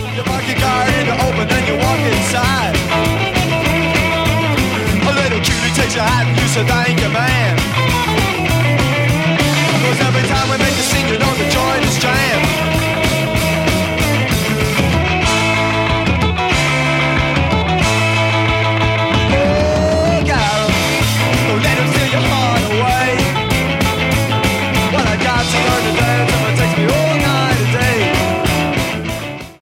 You park your car in the open and you walk inside. A little cutie takes your hat and you said I ain't your man.